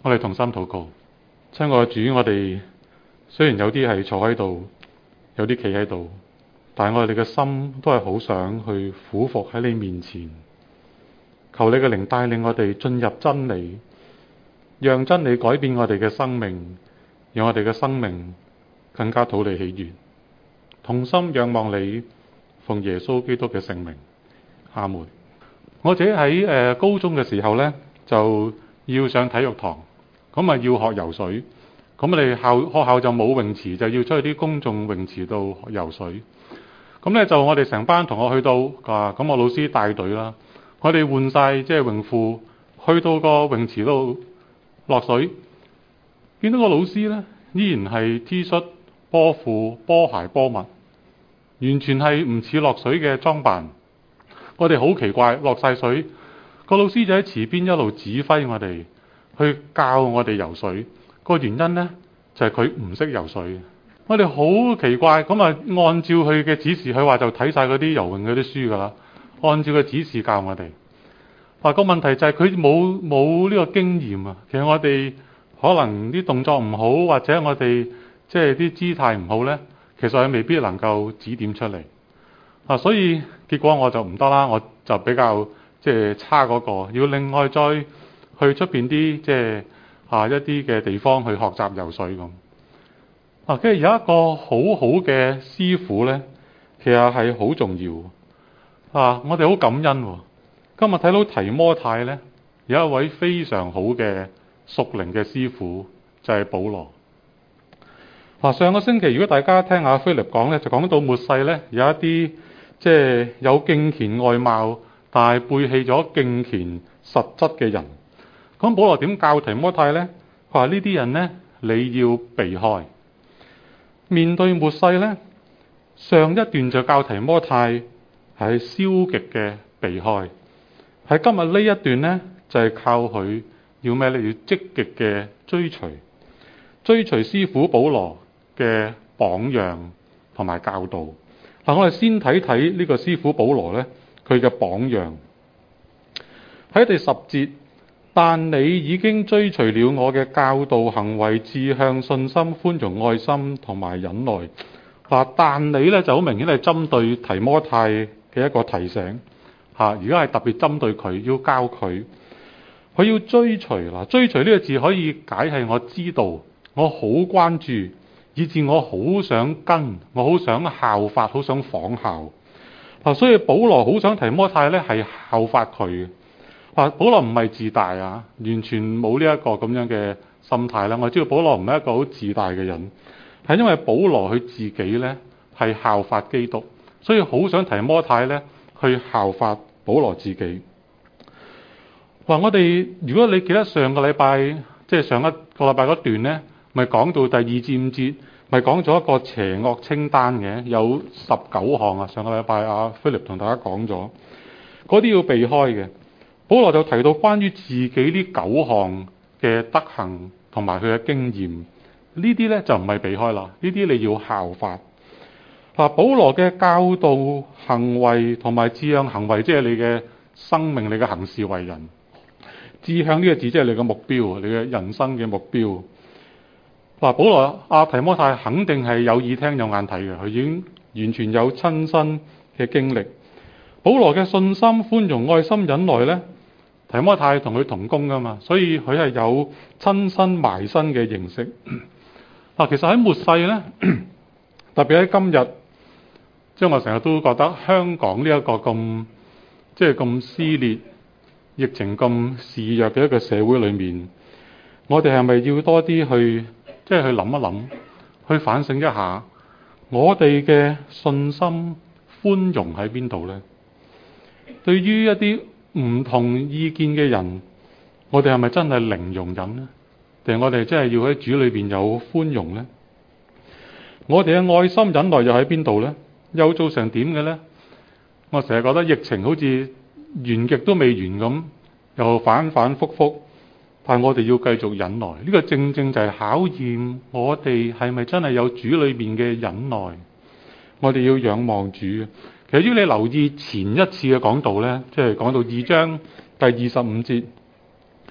我哋同心禱告。親愛嘅主，我哋雖然有啲係坐喺度，有啲企喺度，但係我哋嘅心都係好想去俯伏喺你面前，求你嘅靈帶領我哋進入真理，讓真理改變我哋嘅生命，讓我哋嘅生命更加討你喜悅。同心仰望你，奉耶穌基督嘅聖名，阿門。我自己喺高中嘅時候呢，就要上體育堂，咁啊要學游水。咁我哋學校就冇泳池，就要出去啲公眾泳池度游水。咁呢，就我哋成班同學去到咁我老師帶隊啦。我哋換晒即係泳褲，去到個泳池度落水，見到個老師呢，依然係 T 恤、波褲、波鞋、波襪，完全係唔似落水嘅裝扮。我哋好奇怪，落晒水，個老師就喺池邊一路指揮我哋，去教我哋游水。個原因呢，就係佢唔識游水。我哋好奇怪，咁啊按照佢嘅指示，佢話就睇晒嗰啲游泳嗰啲書噶啦，按照佢指示教我哋。個問題就係佢冇呢個經驗啊。其實我哋可能啲動作唔好，或者我哋即係啲姿態唔好呢，其實佢未必能夠指點出嚟。所以結果我就唔得啦，我就比較即係差嗰個，要另外再去出邊啲即係一啲嘅地方去學習游水咁。跟住有一個好好嘅師傅呢，其實係好重要。我哋好感恩。今日睇到提摩太呢，有一位非常好嘅屬靈嘅師傅，就係保羅。上個星期如果大家聽阿菲力講呢，就講到末世呢，有一啲即係有敬虔外貌，但係背棄咗敬虔實質嘅人。咁保羅點教提摩太呢？佢話呢啲人呢，你要避開。面對末世呢，上一段就教提摩太係消極嘅避開。喺今日呢一段呢，就係靠佢要咩呢？要積極嘅追隨師傅保羅嘅榜樣同埋教導。我哋先睇睇呢個師傅保羅呢，佢嘅榜樣喺第10節。但你已經追隨了我嘅教導、行為、志向、信心、寬容、愛心同埋忍耐。但你呢就好明顯係針對提摩太嘅一個提醒。而家係特別針對佢，要教佢要追隨。追隨呢個字可以解係我知道，我好關注，以至我好想跟，我好想效法，好想仿效。所以保羅好想提摩太呢係效法佢。保羅唔係自大完全冇呢一個咁樣嘅心態啦。我知道保羅唔係一個好自大嘅人，係因為保羅佢自己呢係效法基督，所以好想提摩太呢去效法保羅自己。我哋如果你記得上個禮拜，即係上一個禮拜嗰段呢，咪講到第2至5節，咪講咗一個邪惡清單嘅，有19項上個禮拜菲力同大家講咗，嗰啲要避開嘅。保羅就提到關於自己呢9項嘅德行同埋佢嘅經驗，呢啲呢就唔係避開啦，呢啲你要效法。保羅嘅教導、行為同埋志向，行為即係你嘅生命，你嘅行事為人。志向呢個字即係你嘅目標，你嘅人生嘅目標。保羅提摩太肯定係有耳聽有眼睇嘅，佢已經完全有親身嘅經歷。保羅嘅信心、寬容、愛心、忍耐呢，提摩太同佢同工噶嘛，所以佢係有親身埋身嘅認識。其實喺末世呢，特別喺今日，即係我成日都覺得香港呢一個咁撕裂、疫情咁肆虐嘅一個社會裏面，我哋係咪要多啲去去諗一諗，去反省一下，我哋嘅信心、寬容喺邊度呢？對於一啲唔同意見嘅人，我哋係咪真係零容忍呢？定係我哋真係要喺主裏邊有寬容呢？我哋嘅愛心忍耐又喺邊度呢？又做成點嘅呢？我成日覺得疫情好似完極都未完咁，又反反覆覆，但係我哋要繼續忍耐。呢個正正就係考驗我哋係咪真係有主裏邊嘅忍耐。我哋要仰望主。其實如果你留意前一次嘅講道呢，即係講到2章第25節，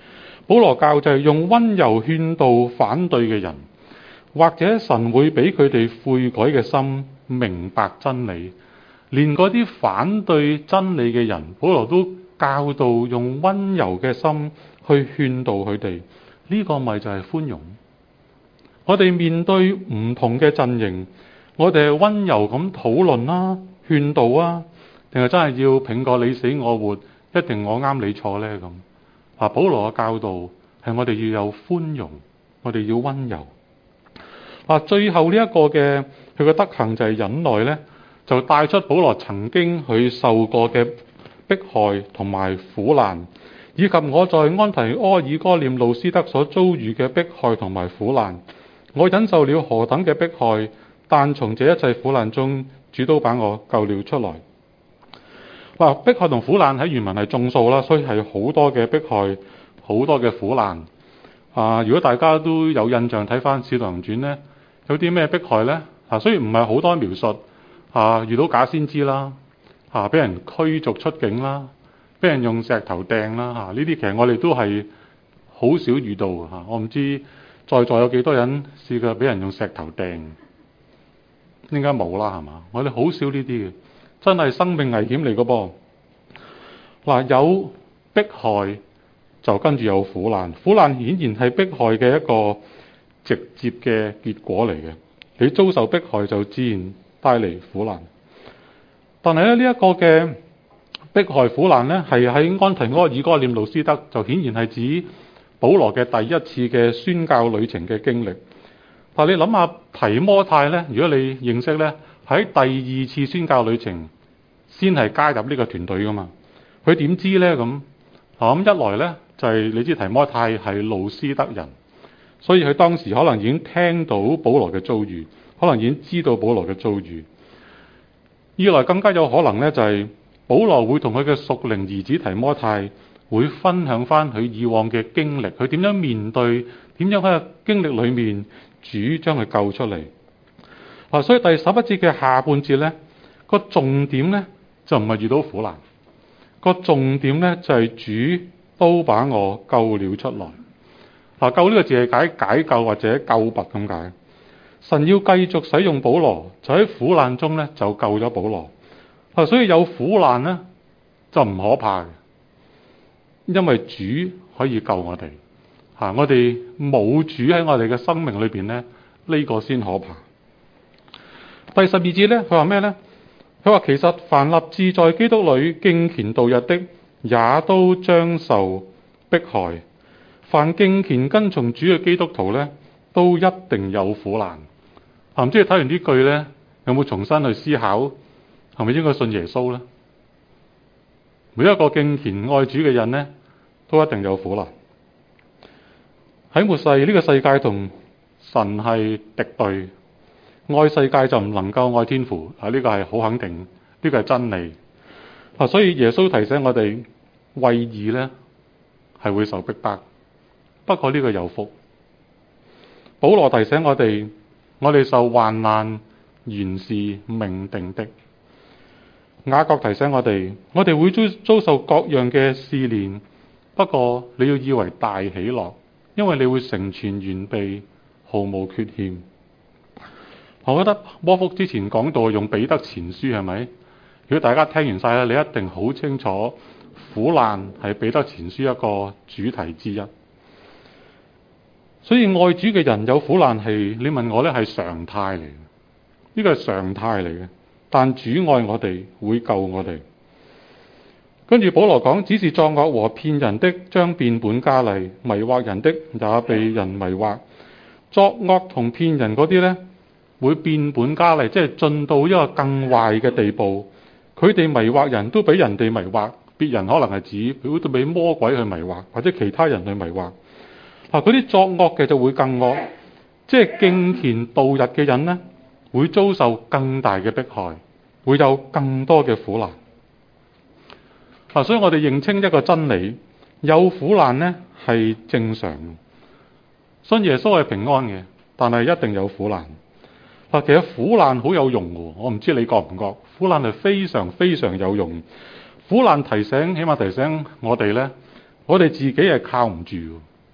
保羅教就係用溫柔勸導反對嘅人，或者神會俾佢哋悔改嘅心，明白真理。連嗰啲反對真理嘅人，保羅都教導用溫柔嘅心去勸導佢哋。呢個咪就係寬容。我哋面對唔同嘅陣營，我哋係溫柔咁討論啦、勸導啊，定係真係要拼個你死我活，一定我啱你錯呢？咁啊，保羅嘅教導係我哋要有寬容，我哋要溫柔。最後呢一個嘅佢嘅德行就係忍耐呢，就帶出保羅曾經佢受過嘅迫害同埋苦難，以及我在安提阿、以哥念、路斯德所遭遇嘅迫害同埋苦難。我忍受了何等嘅迫害，但從這一切苦難中，主都把我救了出來。迫害同苦難喺原文係眾數啦，所以係好多嘅迫害，好多嘅苦難。如果大家都有印象睇翻《使徒行傳》呢，有啲咩迫害呢？雖然唔係好多描述，遇到假先知啦，俾人驅逐出境啦，俾人用石頭掟啦，呢啲其實我哋都係好少遇到嘅。我唔知在座有幾多人試過俾人用石頭掟？應該冇啦，係嘛？我哋好少呢啲嘅，真係生命危險嚟嘅噃。有迫害就跟住有苦難，苦難顯然係迫害嘅一個直接嘅結果嚟嘅。你遭受迫害就自然帶嚟苦難。但係咧，呢一個嘅迫害苦難呢，係喺安提阿、以哥念、路斯德，就顯然係指保羅嘅第一次嘅宣教旅程嘅經歷。但係你諗下提摩太呢，如果你認識呢，喺第二次宣教旅程先係加入呢個團隊噶嘛？佢點知呢？咁一來呢，就係你知提摩太係路斯德人，所以佢當時可能已經聽到保羅嘅遭遇，可能已經知道保羅嘅遭遇。二來更加有可能呢，就係保羅會同佢嘅屬靈兒子提摩太會分享翻佢以往嘅經歷，佢點樣面對，點樣喺經歷裏面主將佢救出嚟。所以第11節嘅下半節呢，個重點呢，就唔係遇到苦難，個重點呢，就係主都把我救了出來。救呢個字係解救或者救拔咁解。神要繼續使用保羅，就喺苦難中呢，就救咗保羅。所以有苦難呢，就唔可怕嘅，因為主可以救我哋。我哋冇主喺我哋嘅生命裏邊呢，呢個先可怕。第12節呢，佢話咩呢？佢話其實凡立志在基督裏敬虔度日的，也都將受迫害。凡敬虔跟從主嘅基督徒呢，都一定有苦難。唔知你睇完呢句呢，有冇重新去思考，係咪應該信耶穌呢？每一個敬虔愛主嘅人呢，都一定有苦難。喺末世呢個世界同神係敵對，愛世界就唔能夠愛天父。呢個係好肯定，呢個係真理。所以耶穌提醒我哋，為義呢係會受逼迫，不過呢個有福。保羅提醒我哋，我哋受患難原是命定的。雅各提醒我哋會遭受各樣嘅試煉，不過你要以為大喜樂，因為你會成全完備，毫無缺欠。我覺得摩福之前講到用彼得前書係咪？如果大家聽完晒咧，你一定好清楚苦難係彼得前書一個主題之一。所以愛主嘅人有苦難係，你問我呢係常態嚟嘅，呢個係常態嚟嘅。但主愛我哋，會救我哋。跟住保羅講，只是作惡和騙人的將變本加厲，迷惑人的也被人迷惑。作惡同騙人嗰啲呢，會變本加厲，即係進到一個更壞嘅地步。佢哋迷惑人都俾人哋迷惑，別人可能係指佢都俾魔鬼去迷惑，或者其他人去迷惑。嗰啲作惡嘅就會更惡，即係敬虔度日嘅人呢，會遭受更大嘅迫害，會有更多嘅苦難。所以我哋認清一個真理，有苦難呢係正常嘅。信耶穌係平安嘅，但係一定有苦難。其實苦難好有用嘅，我唔知你覺唔覺？苦難係非常非常有用。苦難起碼提醒我哋呢，我哋自己係靠唔住。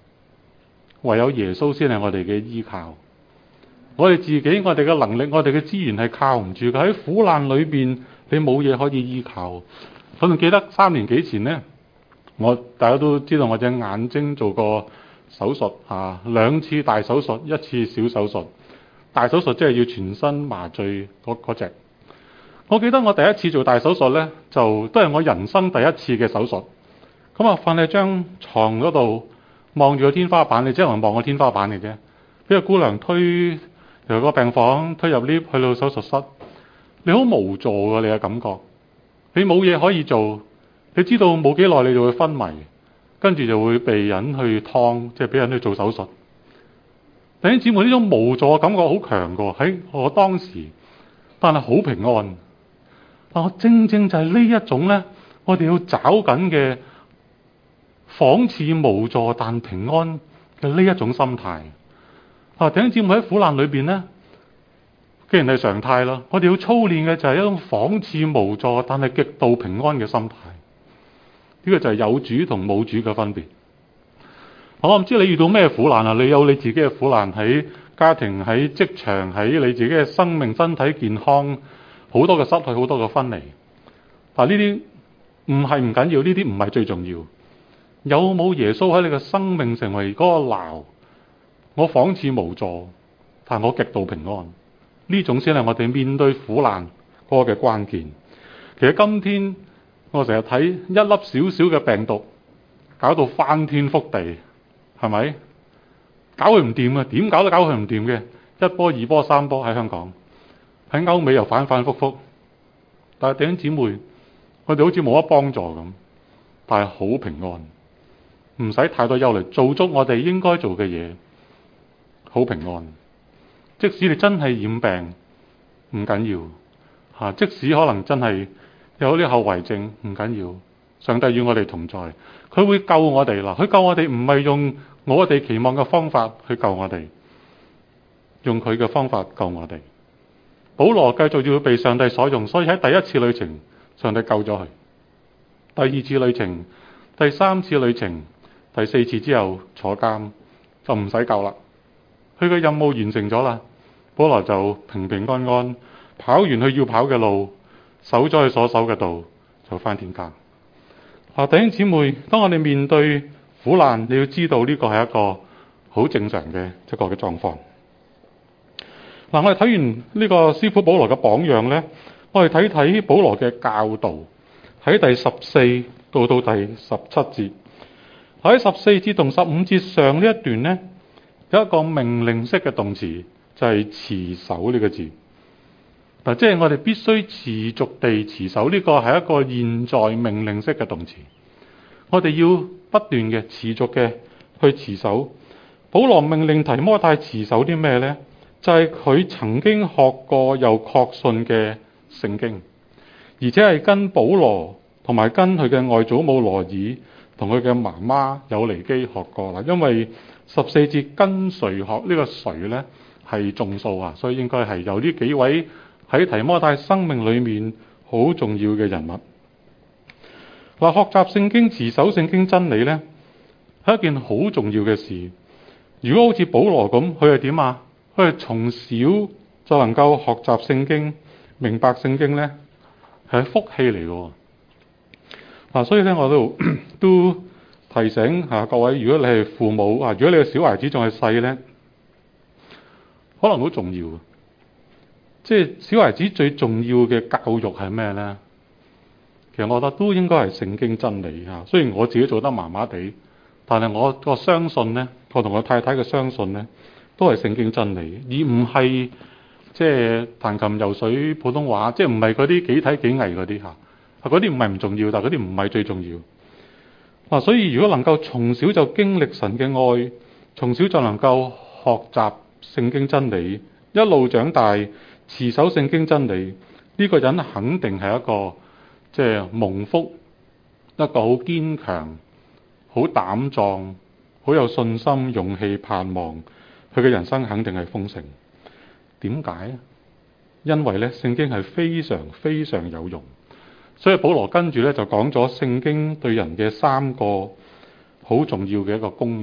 唯有耶穌先係我哋嘅依靠。我哋自己，我哋嘅能力，我哋嘅資源係靠唔住嘅。喺苦難裏邊，你冇嘢可以依靠。我仲記得3年幾前呢，大家都知道我隻眼睛做過手術2次大手術，1次小手術。大手術即係要全身麻醉嗰隻。我記得我第一次做大手術呢，就都係我人生第一次嘅手術。咁啊，瞓喺張床嗰度，望住個天花板，你只能望個天花板嘅啫。俾個姑娘推由個病房推入 lift 去到手術室，你好無助㗎，你嘅感覺。你冇嘢可以做，你知道冇幾耐你就會昏迷，跟住就會被人去劏，即係俾人去做手術。弟兄姊妹，呢種無助嘅感覺好強㗎喺我當時，但係好平安。但我正正就係呢一種呢，我哋要找緊嘅仿似無助但平安嘅呢一種心態。弟兄姊妹，喺苦難裏邊呢，既然係常態啦，我哋要操練嘅就係一種仿似無助但係極度平安嘅心態。呢個就係有主同冇主嘅分別。我唔知你遇到咩苦難啊？你有你自己嘅苦難，喺家庭、喺職場、喺你自己嘅生命、身體健康，好多嘅失去，好多嘅分離。但呢啲唔係唔緊要，呢啲唔係最重要。有冇耶穌喺你嘅生命成為嗰個錨？我仿似無助，但我極度平安。呢種先係我哋面對苦難嗰個嘅關鍵。其實今天我成日睇一粒小小嘅病毒，搞到翻天覆地。係咪？搞佢唔掂啊？點搞都搞佢唔掂嘅。1波、2波、3波喺香港，喺歐美又反反覆覆。但係弟兄姊妹，我哋好似冇乜幫助咁，但係好平安，唔使太多憂慮，做足我哋應該做嘅嘢，好平安。即使你真係染病，唔緊要。即使可能真係有啲後遺症，唔緊要。上帝與我哋同在，佢會救我哋啦。佢救我哋唔係用我哋期望嘅方法去救我哋，用佢嘅方法救我哋。保羅繼續要被上帝所用，所以喺第一次旅程，上帝救咗佢；第2次旅程、第3次旅程、第4次之後坐監就唔使救啦。佢嘅任務完成咗啦，保羅就平平安安跑完佢要跑嘅路，守咗佢所守嘅道，就返天家。弟兄姊妹，當我哋面對苦難，你要知道呢個係一個好正常嘅一個嘅狀況。我哋睇完呢個師傅保羅嘅榜樣呢，我哋睇睇保羅嘅教導，喺第14到第17節。喺14節同15節上呢一段呢，有一個命令式嘅動詞，就係持守呢個字。即係我哋必須持續地持守，呢個係一個現在命令式嘅動詞。我哋要不斷嘅持續嘅去持守。保羅命令提摩太持守啲咩呢？就係佢曾經學過又確信嘅聖經，而且係跟保羅同埋跟佢嘅外祖母羅爾同佢嘅媽媽友尼基學過啦。因為14節跟誰學呢個誰呢係眾數啊，所以應該係由呢幾位喺提摩太生命裏面好重要嘅人物。學習聖經、持守聖經真理呢，係一件好重要嘅事。如果好似保羅咁，佢係點啊？佢係從小就能夠學習聖經、明白聖經呢，係福氣嚟嘅。所以呢，我都提醒各位，如果你係父母如果你嘅小孩子仲係細呢，可能好重要。即係小孩子最重要嘅教育係咩呢？其實我覺得都應該係聖經真理。雖然我自己做得麻麻地，但係我個相信呢，我同我太太嘅相信呢，都係聖經真理，而唔係即係彈琴游水普通話，即係唔係嗰啲幾體幾藝嗰啲嚇。嗰啲唔係唔重要，但係嗰啲唔係最重要。所以如果能夠從小就經歷神嘅愛，從小就能夠學習聖經真理，一路長大持守聖經真理，呢個人肯定係一個即係蒙福，一個好堅強、好膽壯、好有信心、勇氣、盼望，佢嘅人生肯定係豐盛。點解？因為咧，聖經係非常非常有用。所以保羅跟住咧就講咗聖經對人嘅3個好重要嘅一個功用。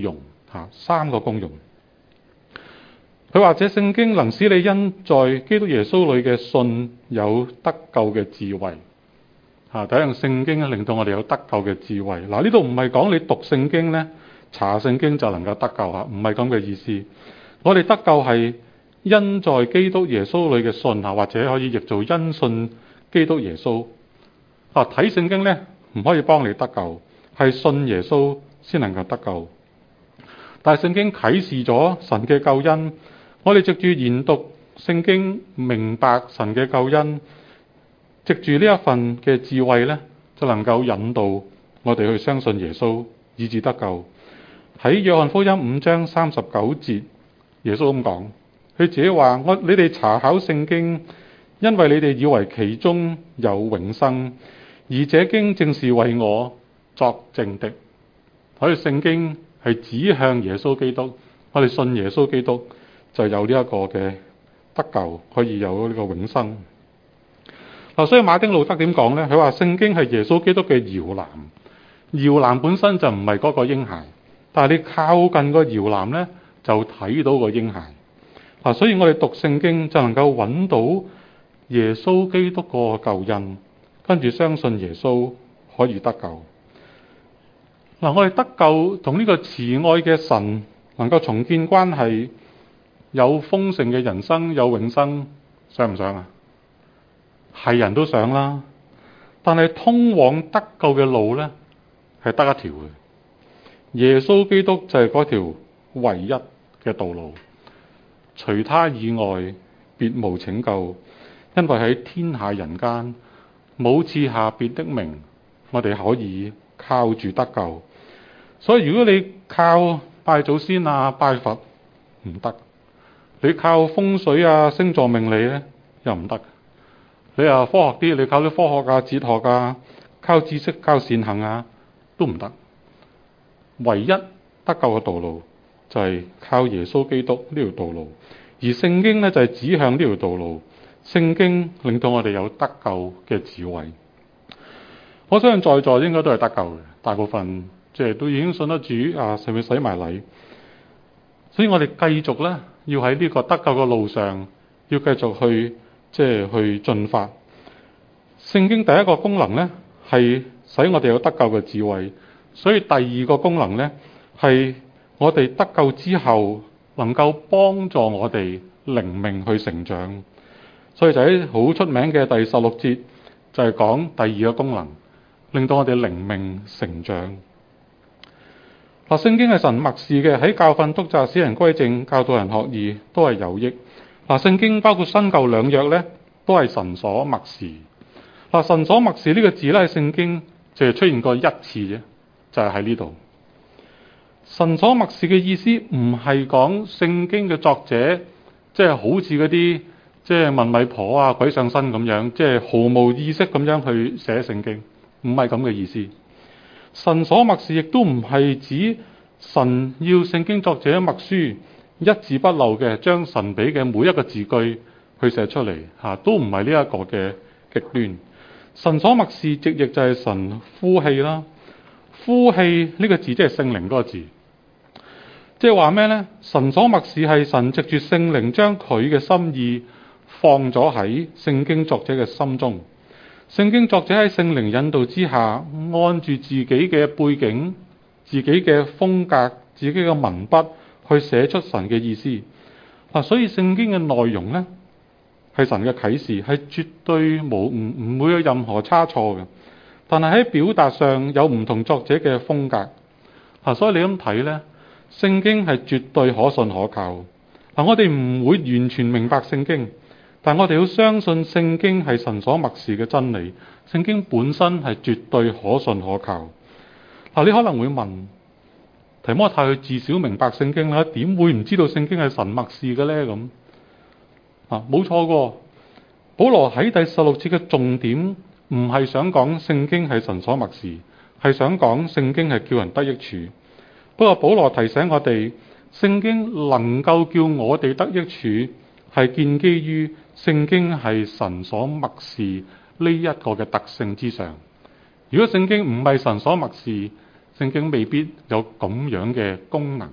三個功用。佢話這聖經能使你因在基督耶穌裏嘅信有得救嘅智慧。第一樣聖經令到我哋有得救嘅智慧。嗱，呢度唔係講你讀聖經呢，查聖經就能夠得救嚇，唔係咁嘅意思。我哋得救係因在基督耶穌裏嘅信或者可以譯做因信基督耶穌。睇聖經呢唔可以幫你得救，係信耶穌先能夠得救。但係聖經啟示咗神嘅救恩，我哋藉住研讀聖經明白神嘅救恩，藉住呢一份嘅智慧呢，就能夠引導我哋去相信耶穌，以致得救。喺約翰福音5章39節，耶穌咁講，佢自己話：你哋查考聖經，因為你哋以為其中有永生，而這經正是為我作證的。所以聖經係指向耶穌基督，我哋信耶穌基督就有呢一個嘅得救，可以有呢個永生。所以馬丁路德點講呢？佢話聖經係耶穌基督嘅搖籃，搖籃本身就唔係嗰個嬰孩，但係你靠近個搖籃呢，就睇到個嬰孩。所以我哋讀聖經就能夠揾到耶穌基督個救恩，跟住相信耶穌可以得救。我哋得救同呢個慈愛嘅神能夠重建關係，有豐盛嘅人生，有永生，想唔想啊？係人都想啦，但係通往得救嘅路呢，係得一條嘅。耶穌基督就係嗰條唯一嘅道路，除他以外別無拯救，因為喺天下人間冇賜下別的名，我哋可以靠住得救。所以如果你靠拜祖先拜佛唔得，你靠風水星座命理呢又唔得。你科學啲，你靠啲科學哲學靠知識，靠善行都唔得。唯一得救嘅道路就係靠耶穌基督呢條道路，而聖經呢，就係指向呢條道路。聖經令到我哋有得救嘅智慧。我相信在座應該都係得救嘅，大部分都已經信得主甚至洗埋禮。所以我哋繼續呢，要喺呢個得救嘅路上，要繼續去進發。聖經第一個功能呢，係使我哋有得救嘅智慧，所以第二個功能呢，係我哋得救之後能夠幫助我哋靈命去成長。所以就喺好出名嘅第16節就係講第二個功能，令到我哋靈命成長。聖經係神默示嘅，喺教訓、督責、使人歸正、教導人學義都係有益。聖經包括新舊兩約呢，都係神所默示。神所默示呢個字呢，喺聖經就係出現過一次啫，就係喺呢度。神所默示嘅意思唔係講聖經嘅作者好似嗰啲問米婆鬼上身咁樣，毫無意識咁樣去寫聖經，唔係咁嘅意思。神所默示亦都唔係指神要聖經作者默書一字不漏嘅將神俾嘅每一個字句去寫出嚟，都唔係呢一個嘅極端。神所默示直譯就係神呼氣啦，呼氣呢個字即係聖靈嗰個字，即係話咩呢？神所默示係神藉住聖靈將佢嘅心意放咗喺聖經作者嘅心中。聖經作者喺聖靈引導之下，按住自己嘅背景、自己嘅風格、自己嘅文筆去寫出神嘅意思。所以聖經嘅內容呢，係神嘅啟示，係絕對唔會有任何差錯嘅。但係喺表達上有唔同作者嘅風格。所以你咁睇呢，聖經係絕對可信可靠。我哋唔會完全明白聖經，但我哋要相信聖經係神所默示嘅真理。聖經本身係絕對可信可靠。你可能會問，提摩太佢至少明白聖經啦，點會唔知道聖經係神默示嘅呢？咁冇錯㗎。保羅喺第16節嘅重點唔係想講聖經係神所默示，係想講聖經係叫人得益處。不過保羅提醒我哋，聖經能夠叫我哋得益處，係建基於聖經係神所默示呢一個嘅特性之上。如果聖經唔係神所默示，聖經未必有咁樣嘅功能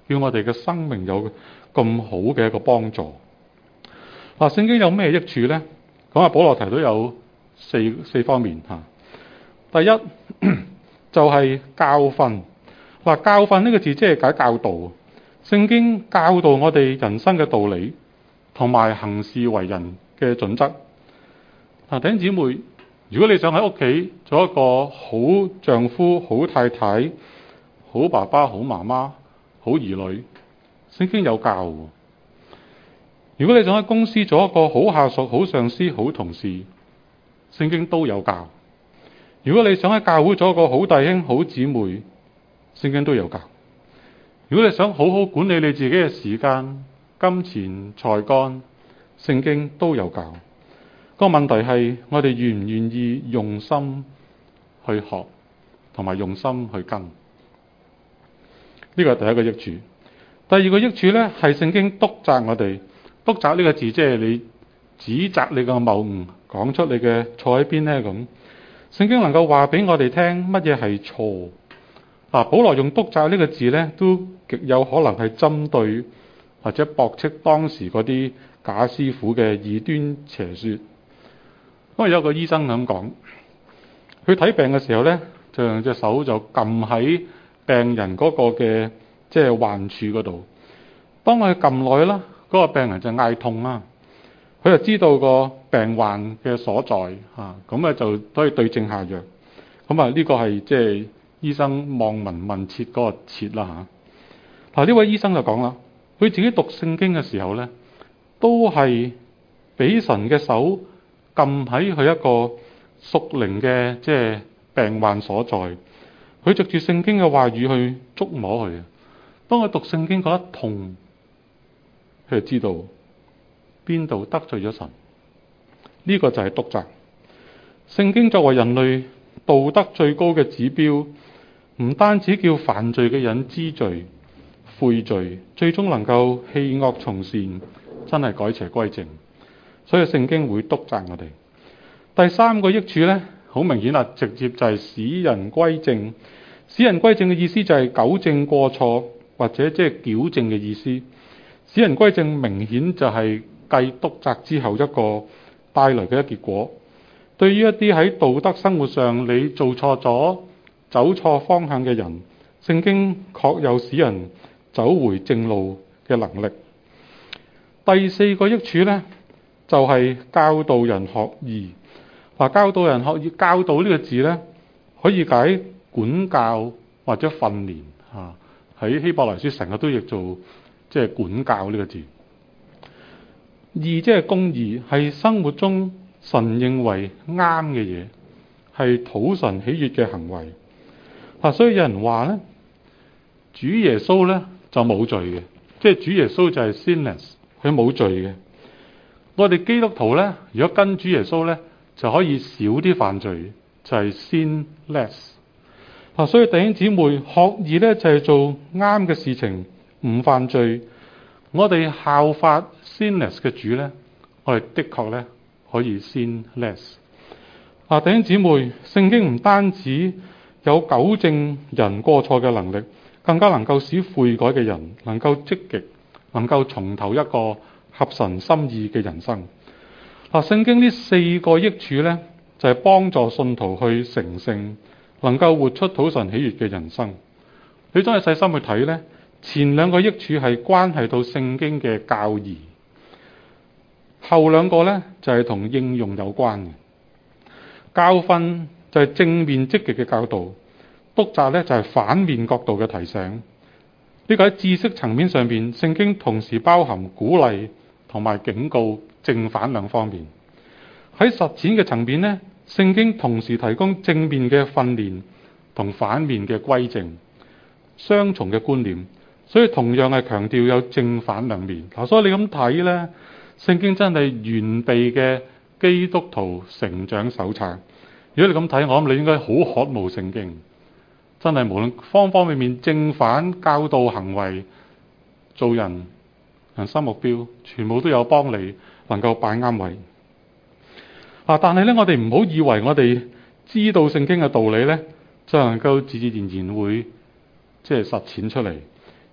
叫我哋嘅生命有咁好嘅一個幫助。聖經有咩益處呢？講下保羅提都有四方面吓。第一就係教訓。教訓呢個字即係解教導。聖經教導我哋人生嘅道理，同埋行事為人嘅準則。弟兄姊妹，如果你想喺屋企做一個好丈夫、好太太、好爸爸、好媽媽、好兒女，聖經有教。如果你想喺公司做一個好下屬、好上司、好同事，聖經都有教。如果你想喺教會做一個好弟兄、好姊妹，聖經都有教。如果你想好好管理你自己嘅時間、金錢、才幹，聖經都有教。個問題係我哋願唔願意用心去學，同埋用心去跟。呢個係第一個益處。第二個益處呢，係聖經督責我哋。督責呢個字即係你指責你個謬誤，講出你嘅錯喺邊呢？咁聖經能夠話俾我哋聽乜嘢係錯。保羅用督責呢個字呢，都極有可能係針對或者駁斥當時嗰啲假師傅嘅異端邪說。因為有個醫生咁講，佢睇病嘅時候呢，就用隻手就撳喺病人嗰個嘅即係患處嗰度。當佢撳耐啦，嗰個病人就嗌痛啦。佢就知道個病患嘅所在嚇，咁就可以對症下藥。呢個係即係醫生望聞問切嗰個切啦嚇。呢位醫生就講啦，佢自己讀聖經嘅時候呢，都係俾神嘅手撳喺佢一個屬靈嘅即係病患所在。佢藉住聖經嘅話語去觸摸佢。當佢讀聖經覺得痛，佢就知道邊度得罪咗神。呢個就係督責。聖經作為人類道德最高嘅指標，唔單止叫犯罪嘅人知罪悔罪，最終能夠棄惡從善，真係改邪歸正。所以聖經會督責我哋。第三個益處呢，好明顯啦，直接就係使人歸正。使人歸正嘅意思就係糾正過錯，或者即係矯正嘅意思。使人歸正明顯就係繼督責之後一個帶來嘅結果。對於一啲喺道德生活上你做錯咗、走錯方向嘅人，聖經確有使人走回正路嘅能力。第四個益處呢，就係教導人學義。教導人學義，教導呢個字呢，可以解管教或者訓練。喺希伯來書成日都譯做即係管教呢個字。義即係公義，係生活中神認為啱嘅嘢，係討神喜悅嘅行為。所以有人話呢，主耶穌呢就冇罪嘅，即係主耶穌就係 sinless， 佢冇罪嘅。我哋基督徒呢，如果跟主耶穌呢，就可以少啲犯罪，就係 sinless。所以弟兄姊妹，學義呢就係做啱嘅事情，唔犯罪。我哋效法 sinless 嘅主呢，我哋的確呢可以 sinless。弟兄姊妹，聖經唔單止有糾正人過錯嘅能力，更加能夠使悔改嘅人能夠積極，能夠重投一個合神心意嘅人生。聖經呢四個益處呢，就係幫助信徒去成聖，能夠活出討神喜悅嘅人生。你真係細心去睇呢，前兩個益處係關係到聖經嘅教義，後兩個呢，就係同應用有關嘅。教訓就係正面積極嘅教導，督責呢，就係反面角度嘅提醒。呢個喺知識層面上邊，聖經同時包含鼓勵同埋警告，正反兩方面。喺實踐嘅層面呢，聖經同時提供正面嘅訓練同反面嘅歸正，雙重嘅觀念。所以同樣係強調有正反兩面。所以你咁睇呢，聖經真係完備嘅基督徒成長手冊。如果你咁睇，我諗你應該好渴慕聖經。真係無論方方面面，正反教導行為、做人生目標，全部都有幫你能夠擺啱位。但係呢，我哋唔好以為我哋知道聖經嘅道理呢，就能夠自然會即係實踐出嚟。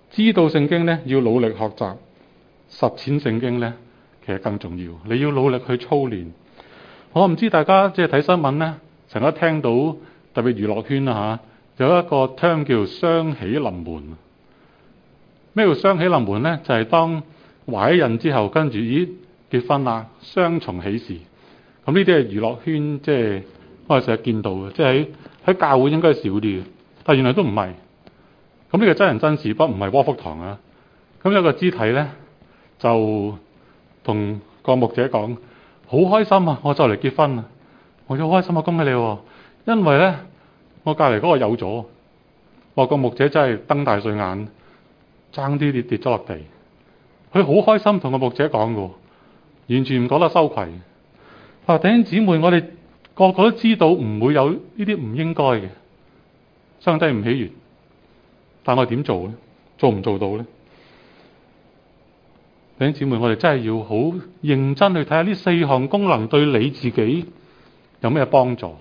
知道聖經呢，要努力學習，實踐聖經呢，其實更重要。你要努力去操練。我唔知大家即係睇新聞呢，成日聽到特別娛樂圈啊有一個 term 叫雙喜臨門。咩叫雙喜臨門呢？就係當懷孕之後，跟住結婚啦，雙重喜事。咁呢啲係娛樂圈即係我哋成日見到嘅，即係喺教會應該少啲嘅，但原來都唔係。咁呢個真人真事，唔係窩福堂啊。咁有個肢體呢，就同個牧者講：好開心啊！我就嚟結婚啦，我好開心啊！恭喜你喎！因為呢，我隔離嗰個有咗。話個牧者真係瞪大睡眼，爭啲跌咗落地。佢好開心同個牧者講嘅，完全唔覺得羞愧。弟兄姊妹，我哋個個都知道唔會有呢啲唔應該嘅，上帝唔喜悅。但我點做呢？做唔做到呢？弟兄姊妹，我哋真係要好認真去睇下呢4項功能對你自己有咩幫助，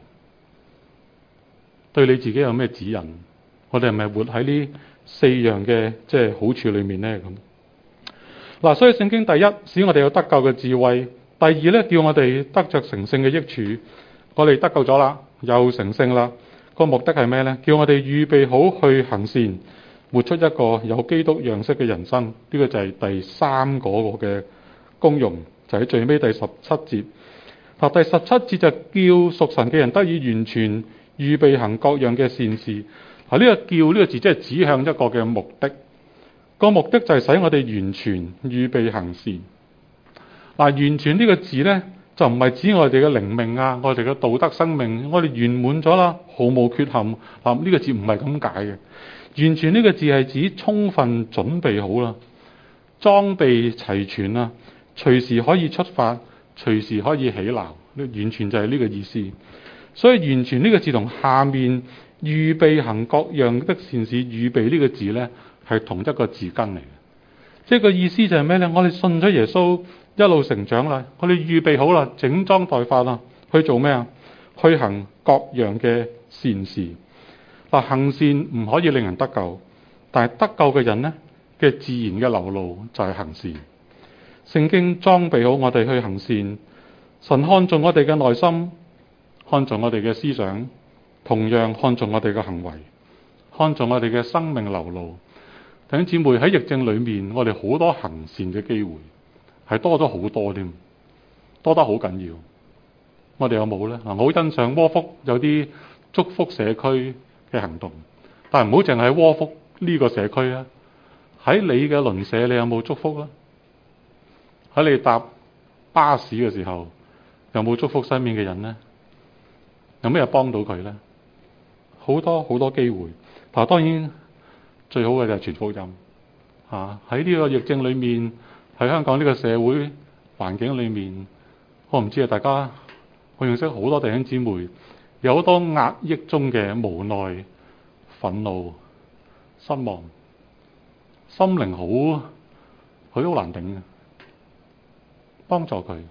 對你自己有咩指引？我哋係咪活喺呢4樣嘅即係好處裏面呢？咁所以聖經第一使我哋有得救嘅智慧，第二呢，叫我哋得着成聖嘅益處。我哋得救咗啦，又成聖啦。個目的係咩呢？叫我哋預備好去行善，活出一個有基督樣式嘅人生。呢個就係第3個嘅功用，就喺最尾第17節。第17節就叫屬神嘅人得以完全預備行各樣嘅善事。呢個叫呢個字即係指向一個嘅目的。個目的就係使我哋完全預備行善。完全呢個字呢，就唔係指我哋嘅靈命啊，我哋嘅道德生命，我哋圓滿咗啦，毫無缺陷。呢個字唔係咁解嘅。完全呢個字係指充分準備好啦，裝備齊全啦，隨時可以出發，隨時可以起錨。完全就係呢個意思。所以完全呢個字同下面預備行各樣的善事，預備呢個字呢，係同一個字根嚟嘅。即係個意思就係咩呢？我哋信咗耶穌，一路成長啦，我哋預備好啦，整裝待發啦，去做咩啊？去行各樣嘅善事。行善唔可以令人得救，但係得救嘅人呢嘅自然嘅流露就係行善。聖經裝備好我哋去行善，神看重我哋嘅內心，看重我哋嘅思想，同樣看重我哋嘅行為，看重我哋嘅生命流露。弟兄姊妹，喺疫症裏面，我哋好多行善嘅機會係多咗好多添，多得好緊要。我哋有冇呢？我好欣賞窩福有啲祝福社區嘅行動，但係唔好淨係窩福呢個社區啊！喺你嘅鄰舍，你有冇祝福啊？喺你搭巴士嘅時候，有冇祝福身邊嘅人呢？有咩幫到佢呢？好多好多機會，但係當然最好嘅就係傳福音啊！喺呢個疫症裏面，喺香港呢個社會環境裏面，我唔知啊，大家我認識好多弟兄姊妹，有好多壓抑中嘅無奈、憤怒、失望，心靈佢都好難頂嘅。幫助佢，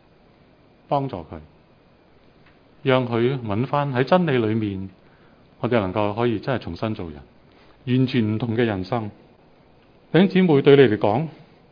讓佢揾翻喺真理裏面，我哋能夠可以真係重新做人，完全唔同嘅人生。弟兄姊妹，對你嚟講，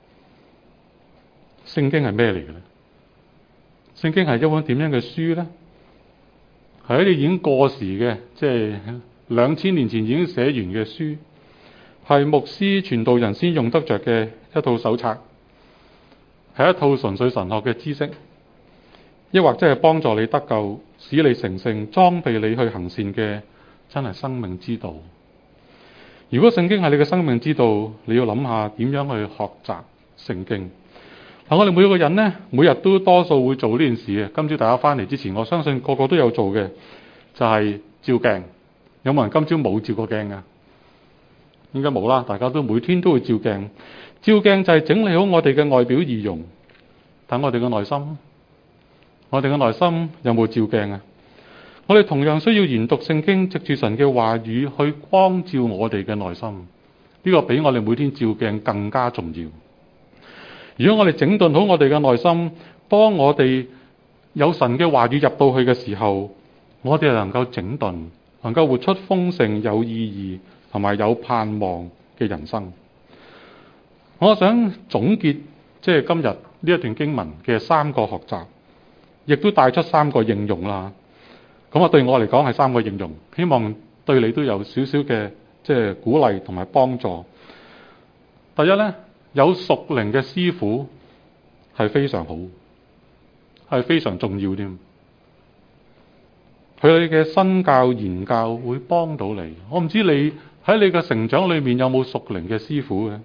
聖經係咩嚟嘅呢？聖經係一本點樣嘅書呢？係一啲已經過時嘅，即係2000年前已經寫完嘅書，係牧師傳道人先用得着嘅一套手冊，係一套純粹神學嘅知識，抑或者係幫助你得救，使你成聖，裝備你去行善嘅真係生命之道。如果聖經係你嘅生命之道，你要諗下點樣去學習聖經。我哋每個人呢，每日都多數會做呢件事嘅。今朝大家翻嚟之前，我相信個個都有做嘅，就係照鏡。有冇人今朝冇照過鏡㗎？應該冇啦，大家都每天都會照鏡。照鏡就係整理好我哋嘅外表儀容，但我哋嘅內心，有冇照鏡啊？我哋同樣需要研讀聖經，藉住神嘅話語去光照我哋嘅內心。呢個比我哋每天照鏡更加重要。如果我哋整頓好我哋嘅內心，當我哋有神嘅話語入到去嘅時候，我哋能夠整頓，能夠活出豐盛、有意義同埋有盼望嘅人生。 我想總結即係今日呢一段經文嘅3個學習，亦都帶出3個應用啦。咁啊，對我嚟講係3個應用，希望對你都有少少嘅即係鼓勵同埋幫助。第一呢，有屬靈嘅師傅係非常好，係非常重要添。佢哋嘅身教言教會幫到你。我唔知你喺你嘅成長裏面有冇屬靈嘅師傅嘅？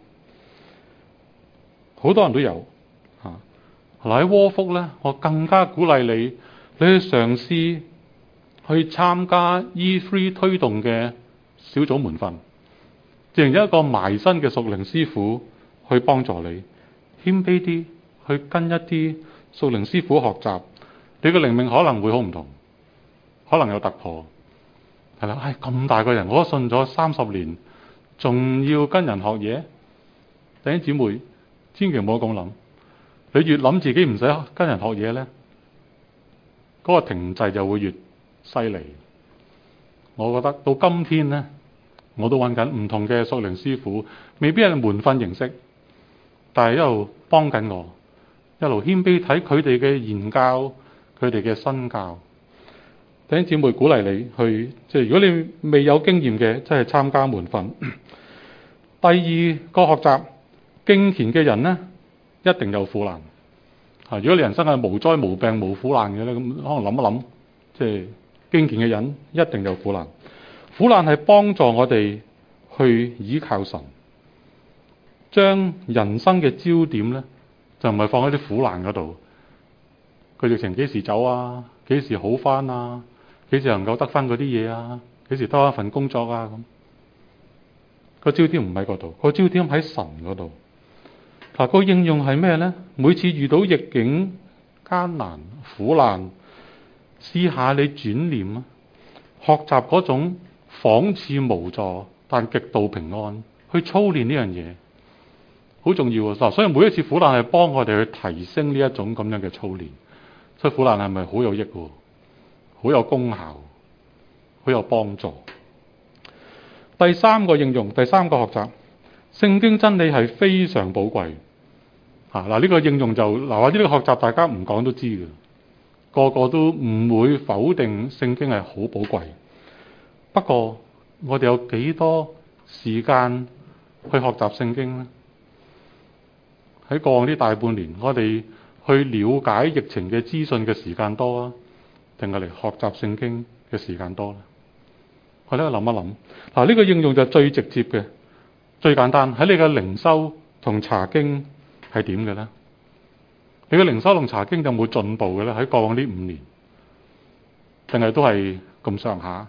好多人都有嚇。嗱，喺窩福呢，我更加鼓勵你，你去嘗試去參加 E3 推動嘅小組門訓，淨有一個埋身嘅屬靈師傅去幫助你，謙卑啲去跟一啲屬靈師傅學習，你嘅靈命可能會好唔同，可能有突破。係啦，咁大個人，我都信咗30年，仲要跟人學嘢。弟兄姊妹，千祈唔好咁諗。你越諗自己唔使跟人學嘢呢，嗰個停滯就會越犀利。我覺得到今天呢，我都揾緊唔同嘅屬靈師傅，未必係門訓形式，但係一路幫緊我，一路謙卑睇佢哋嘅言教，佢哋嘅身教。弟兄姊妹，鼓勵你去，即係如果你未有經驗嘅，即係參加門訓。第二個學習，敬虔嘅人呢，一定有苦難。如果你人生係無災無病無苦難嘅咧，咁可能諗一諗，即係敬虔嘅人一定有苦難。苦難係幫助我哋去倚靠神，將人生嘅焦點呢，就唔係放喺啲苦難嗰度。佢疫情幾時走啊？幾時好翻啊？幾時能夠得翻嗰啲嘢啊？幾時多一份工作啊？咁個焦點唔喺嗰度，個焦點喺神嗰度。個應用係咩呢？每次遇到逆境、艱難、苦難，試下你轉念啊，學習嗰種仿似無助但極度平安，去操練呢樣嘢，好重要啊！所以每一次苦難係幫我哋去提升呢一種咁樣嘅操練。所以苦難係咪好有益喎？好有功效，好有幫助。第3個應用，第3個學習，聖經真理係非常寶貴。呢個應用就話呢個學習大家唔講都知嘅，個個都唔會否定聖經係好寶貴。不過我哋有幾多時間去學習聖經呢？喺過往呢大半年，我哋去了解疫情嘅資訊嘅時間多啊，定係嚟學習聖經嘅時間多呢？我哋諗一諗。呢個應用就最直接嘅、最簡單。喺你嘅靈修同查經係點嘅呢？你嘅靈修同查經有冇進步嘅呢？喺過往呢5年，定係都係咁上下？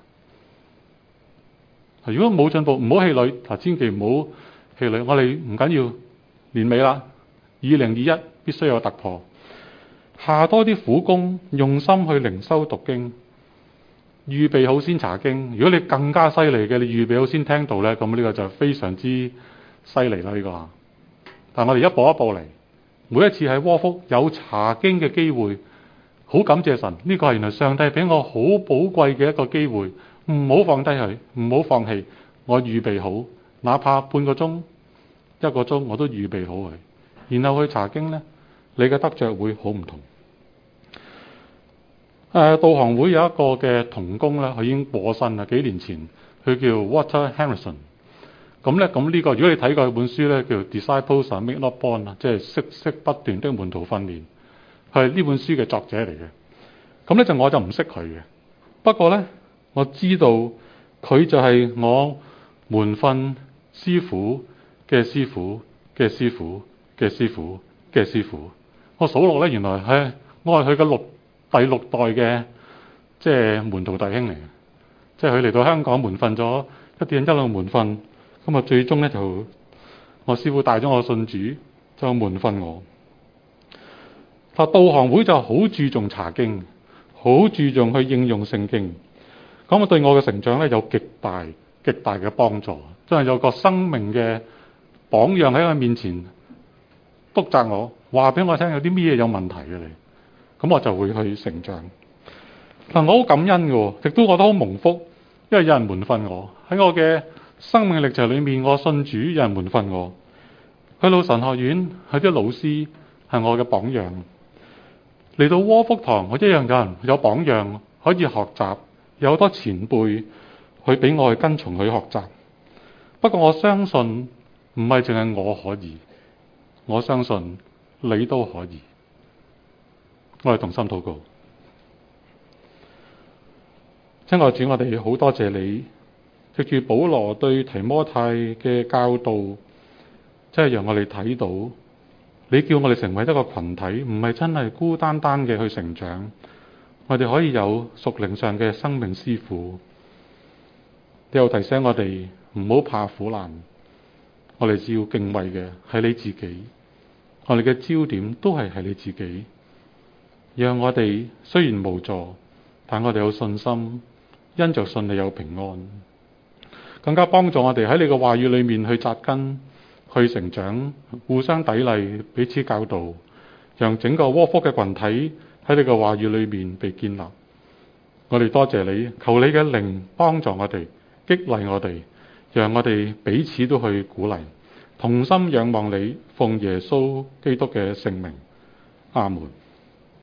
如果冇進步，唔好氣餒。千祈唔好氣餒。我哋唔緊要，年尾啦，2021必須有突破，下多啲苦功，用心去靈修讀經，預備好先查經。如果你更加犀利嘅，你預備好先聽道呢，咁呢個就非常之犀利啦。呢個，但我哋一步一步嚟，每一次喺窩福有查經嘅機會，好感謝神。呢個係原來上帝俾我好寶貴嘅一個機會，唔好放低佢，唔好放棄。我預備好，哪怕半個鐘、1個鐘，我都預備好佢，然後去查經呢，你嘅得着會好唔同。導航會有一個嘅同工咧，佢已經過身啦，幾年前，佢叫 Walter Harrison。咁呢個，如果你睇過本書咧，叫 Disciples Are Made Not Born 啊，即係息息不斷的門徒訓練，佢係呢本書嘅作者嚟嘅。咁我就唔識佢嘅，不過呢，我知道佢就係我門訓師傅嘅師傅嘅師傅嘅師傅嘅師傅。我數落呢，原來我係佢嘅第六代嘅即係門徒弟兄嚟嘅，即係佢嚟到香港門訓咗一段一路門訓，咁啊最終呢，就我師傅帶咗我信主，就門訓我。導航會就好注重查經，好注重去應用聖經，咁啊對我嘅成長呢，有極大嘅幫助，真係有個生命嘅榜樣喺我面前督責我，話俾我聽有啲咩嘢有問題嘅你。咁我就會去成長。我好感恩嘅，亦都覺得好蒙福，因為有人門訓我。喺我嘅生命歷程裏面，我信主，有人門訓我。 去到神學院，有啲老師係我嘅榜樣；嚟到窩福堂，我一樣有人有榜樣可以學習，有好多前輩去俾我去跟從去學習。不過我相信唔係淨係我可以，我相信你都可以。我哋同心禱告。親愛主，我哋好多謝你，藉住保羅對提摩太嘅教導，真係讓我哋睇到，你叫我哋成為一個群體，唔係真係孤單單嘅去成長。我哋可以有屬靈上嘅生命師傅。你又提醒我哋唔好怕苦難，我哋只要敬畏嘅係你自己，我哋嘅焦點都係你自己。讓我哋雖然無助，但我哋有信心，因着信你有平安，更加幫助我哋喺你嘅話語裏面去扎根、去成長，互相砥礪，彼此教導，讓整個窩福嘅群體喺你嘅話語裏面被建立。我哋多謝你，求你嘅靈幫助我哋，激勵我哋，讓我哋彼此都去鼓勵，同心仰望你，奉耶穌基督嘅聖名，阿門。